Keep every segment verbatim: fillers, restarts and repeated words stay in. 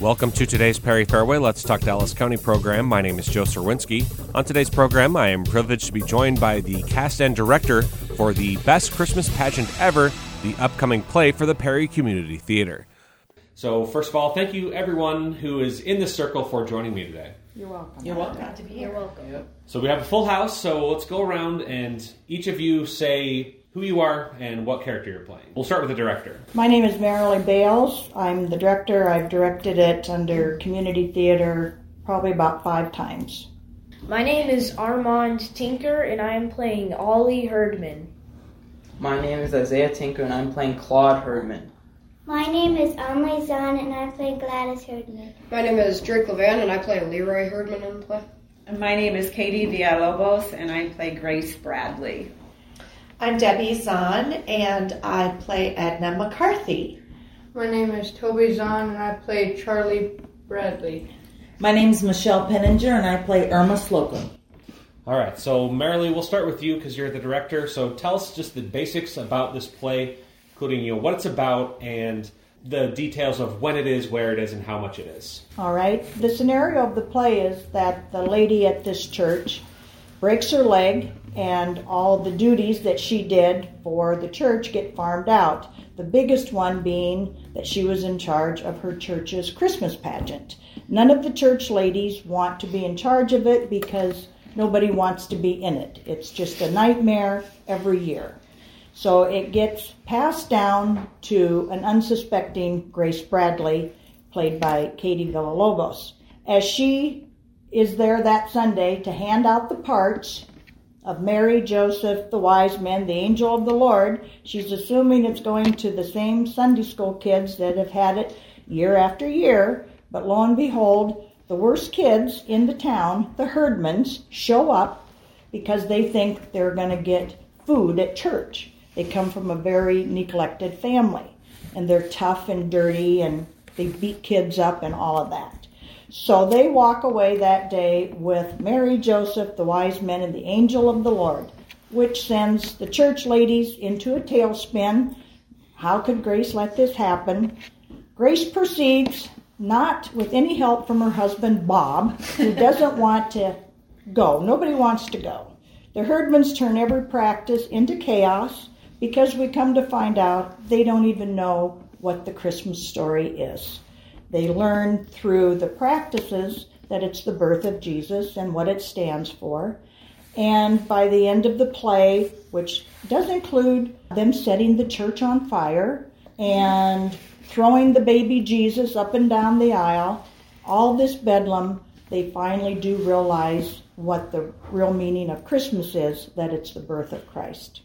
Welcome to today's Perry Fairway Let's Talk Dallas County program. My name is Joe Serwinski. On today's program, I am privileged to be joined by the cast and director for the best Christmas pageant ever, the upcoming play for the Perry Community Theater. So first of all, thank you everyone who is in this circle for joining me today. You're welcome. You're welcome. Glad to be here. You're welcome. Yep. So we have a full house, so let's go around and each of you say who you are and what character you're playing. We'll start with the director. My name is Marilee Bales. I'm the director. I've directed it under Community Theater probably about five times. My name is Armand Tinker, and I am playing Ollie Herdman. My name is Isaiah Tinker, and I'm playing Claude Herdman. My name is Emily Zahn, and I play Gladys Herdman. My name is Drake Levan, and I play Leroy Herdman in the play. And my name is Katie Villalobos, and I play Grace Bradley. I'm Debbie Zahn, and I play Edna McCarthy. My name is Toby Zahn, and I play Charlie Bradley. My name is Michelle Penninger, and I play Irma Slocum. All right, so Marilee, we'll start with you because you're the director. So tell us just the basics about this play, including you know what it's about and the details of when it is, where it is, and how much it is. All right. The scenario of the play is that the lady at this church breaks her leg, and all the duties that she did for the church get farmed out. The biggest one being that she was in charge of her church's Christmas pageant. None of the church ladies want to be in charge of it because nobody wants to be in it. It's just a nightmare every year. So it gets passed down to an unsuspecting Grace Bradley, played by Katie Villalobos. As she is there that Sunday to hand out the parts of Mary, Joseph, the wise men, the angel of the Lord, she's assuming it's going to the same Sunday school kids that have had it year after year. But lo and behold, the worst kids in the town, the Herdmans, show up because they think they're going to get food at church. They come from a very neglected family, and they're tough and dirty, and they beat kids up and all of that. So they walk away that day with Mary, Joseph, the wise men, and the angel of the Lord, which sends the church ladies into a tailspin. How could Grace let this happen? Grace proceeds, not with any help from her husband, Bob, who doesn't want to go. Nobody wants to go. The Herdmans turn every practice into chaos because we come to find out they don't even know what the Christmas story is. They learn through the practices that it's the birth of Jesus and what it stands for. And by the end of the play, which does include them setting the church on fire and throwing the baby Jesus up and down the aisle, all this bedlam, they finally do realize what the real meaning of Christmas is, that it's the birth of Christ.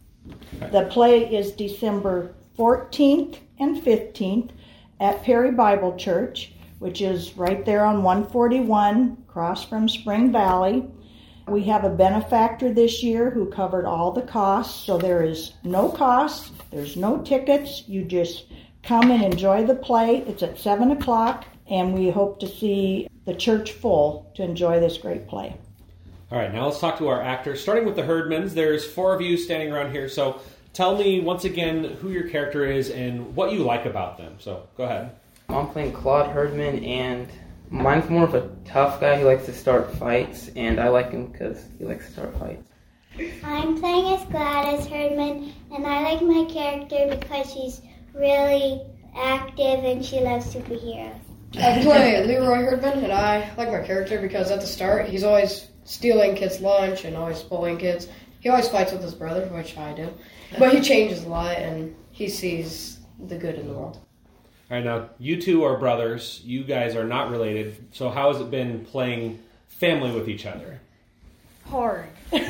The play is December fourteenth and fifteenth at Perry Bible Church, which is right there on one forty-one, across from Spring Valley. We have a benefactor this year who covered all the costs, so there is no cost, there's no tickets. You just come and enjoy the play. It's at seven o'clock, and we hope to see the church full to enjoy this great play. All right, now let's talk to our actors. Starting with the Herdmans, there's four of you standing around here, so tell me once again who your character is and what you like about them. So go ahead. I'm playing Claude Herdman, and mine's more of a tough guy who likes to start fights, and I like him because he likes to start fights. I'm playing as Gladys Herdman, and I like my character because she's really active and she loves superheroes. I play Leroy Herdman, and I like my character because at the start he's always stealing kids' lunch and always bullying kids. He always fights with his brother, which I do. But he changes a lot, and he sees the good in the world. All right, now, you two are brothers. You guys are not related. So how has it been playing family with each other? Hard.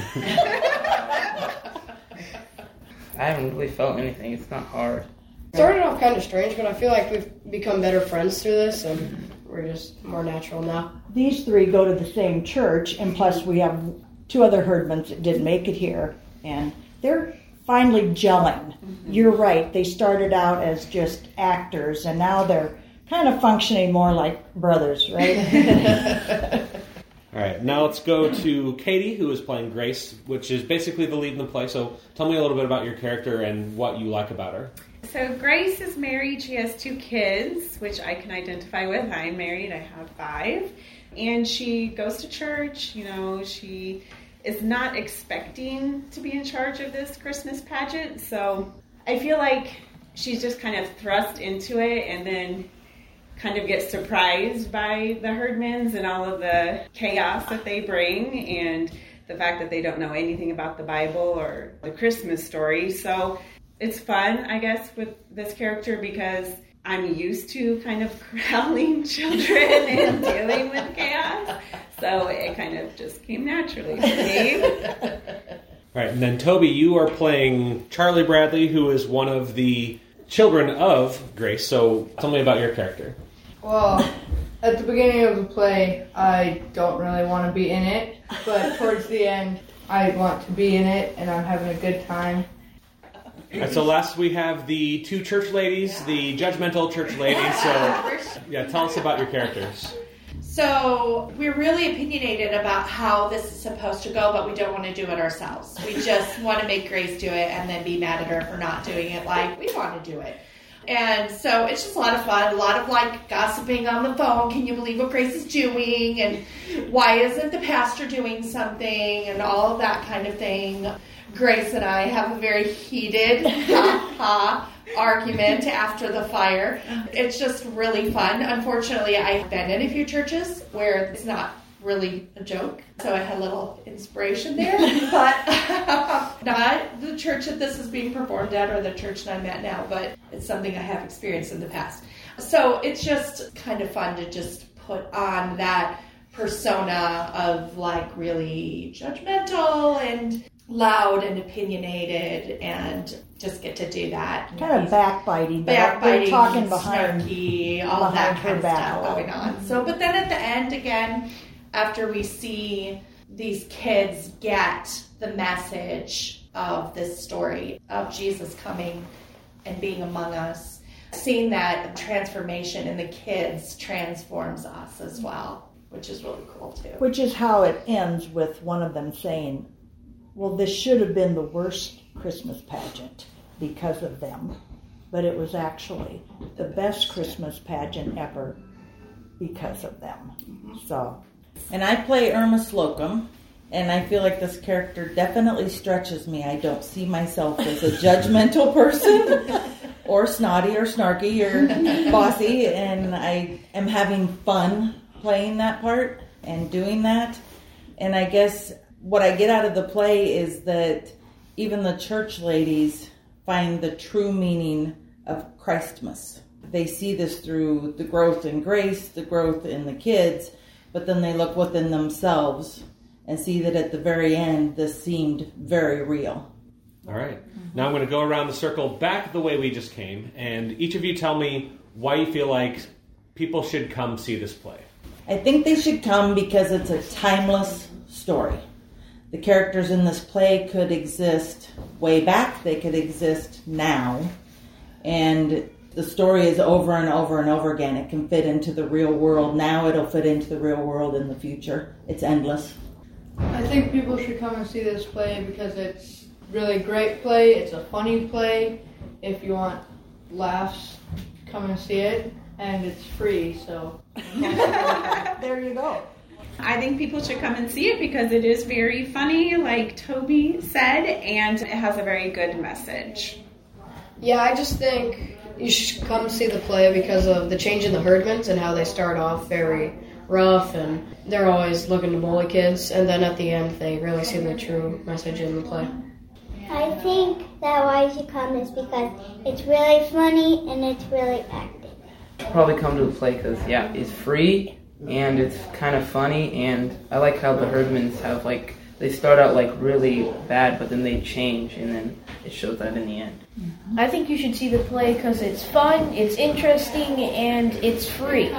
I haven't really felt anything. It's not hard. It started off kind of strange, but I feel like we've become better friends through this, and we're just more natural now. These three go to the same church, and plus we have two other Herdmans that didn't make it here, and they're finally gelling. Mm-hmm. You're right, they started out as just actors, and now they're kind of functioning more like brothers, right? All right, now let's go to Katie, who is playing Grace, which is basically the lead in the play. So tell me a little bit about your character and what you like about her. So Grace is married. She has two kids, which I can identify with. I'm married. I have five. And she goes to church. You know, she is not expecting to be in charge of this Christmas pageant. So I feel like she's just kind of thrust into it and then kind of gets surprised by the Herdmans and all of the chaos that they bring and the fact that they don't know anything about the Bible or the Christmas story. So it's fun, I guess, with this character because I'm used to kind of corralling children and dealing with chaos. So it kind of just came naturally to me. All right, and then Toby, you are playing Charlie Bradley, who is one of the children of Grace. So tell me about your character. Well, at the beginning of the play, I don't really want to be in it, but towards the end, I want to be in it, and I'm having a good time. All right, so last we have the two church ladies, the judgmental church ladies. So, yeah, tell us about your characters. So we're really opinionated about how this is supposed to go, but we don't want to do it ourselves. We just want to make Grace do it and then be mad at her for not doing it like we want to do it. And so it's just a lot of fun, a lot of like gossiping on the phone. Can you believe what Grace is doing? And why isn't the pastor doing something? And all of that kind of thing. Grace and I have a very heated ha-ha argument after the fire. It's just really fun. Unfortunately, I've been in a few churches where it's not really a joke, so I had a little inspiration there. But not the church that this is being performed at or the church that I'm at now, but it's something I have experienced in the past. So it's just kind of fun to just put on that persona of like really judgmental and loud and opinionated and just get to do that. Kind of backbiting. Backbiting, They're talking behind, snarky, all that kind of back. stuff going on. So, but then at the end, again, after we see these kids get the message of this story of Jesus coming and being among us, seeing that transformation in the kids transforms us as well, which is really cool too. Which is how it ends with one of them saying, well, this should have been the worst Christmas pageant because of them, but it was actually the best Christmas pageant ever because of them. Mm-hmm. So, and I play Irma Slocum, and I feel like this character definitely stretches me. I don't see myself as a judgmental person or snotty or snarky or bossy, and I am having fun playing that part and doing that. And I guess what I get out of the play is that even the church ladies find the true meaning of Christmas. They see this through the growth in Grace, the growth in the kids, but then they look within themselves and see that at the very end, this seemed very real. All right. Now I'm going to go around the circle back the way we just came, and each of you tell me why you feel like people should come see this play. I think they should come because it's a timeless story. The characters in this play could exist way back. They could exist now. And the story is over and over and over again. It can fit into the real world now. It'll fit into the real world in the future. It's endless. I think people should come and see this play because it's really great play. It's a funny play. If you want laughs, come and see it. And it's free, so. There you go. I think people should come and see it because it is very funny, like Toby said, and it has a very good message. Yeah, I just think you should come see the play because of the change in the Herdmans and how they start off very rough and they're always looking to bully kids, and then at the end they really see the true message in the play. I think that why you should come is because it's really funny and it's really active. Probably come to the play because, yeah, it's free. And it's kind of funny, and I like how the Herdmans have, like, they start out, like, really bad, but then they change, and then it shows that in the end. I think you should see the play because it's fun, it's interesting, and it's free.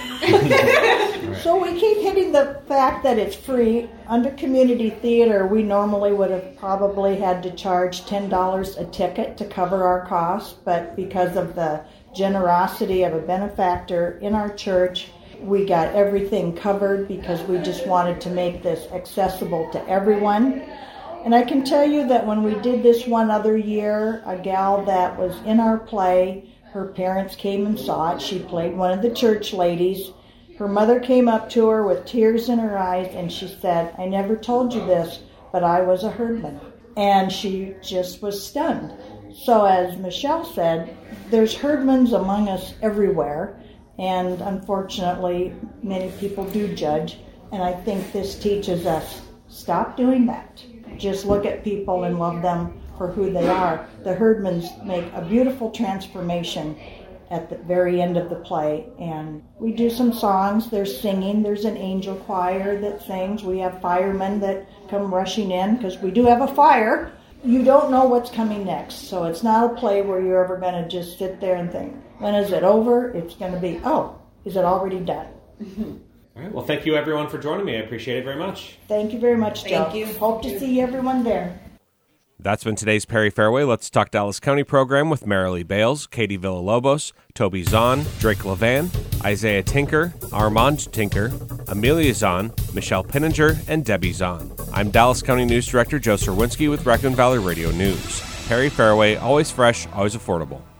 So we keep hitting the fact that it's free. Under community theater, we normally would have probably had to charge ten dollars a ticket to cover our costs, but because of the generosity of a benefactor in our church, We got everything covered because we just wanted to make this accessible to everyone. And I can tell you that when we did this one other year, a gal that was in our play, her parents came and saw it. She played one of the church ladies. Her mother came up to her with tears in her eyes, and she said, "I never told you this, but I was a herdman." And she just was stunned. So as Michelle said, there's herdmans among us everywhere, and unfortunately, many people do judge. And I think this teaches us, stop doing that. Just look at people and love them for who they are. The herdmans make a beautiful transformation at the very end of the play, and we do some songs. There's singing. There's an angel choir that sings. We have firemen that come rushing in because we do have a fire. You don't know what's coming next, so it's not a play where you're ever going to just sit there and think, when is it over? It's going to be, oh, is it already done? All right. Well, thank you, everyone, for joining me. I appreciate it very much. Thank you very much, Joe. Thank you. Hope to see everyone there. That's been today's Perry Fairway Let's Talk Dallas County program with Marilee Bales, Katie Villalobos, Toby Zahn, Drake Levan, Isaiah Tinker, Armand Tinker, Amelia Zahn, Michelle Pinninger, and Debbie Zahn. I'm Dallas County News Director Joe Serwinski with Raccoon Valley Radio News. Perry Fairway, always fresh, always affordable.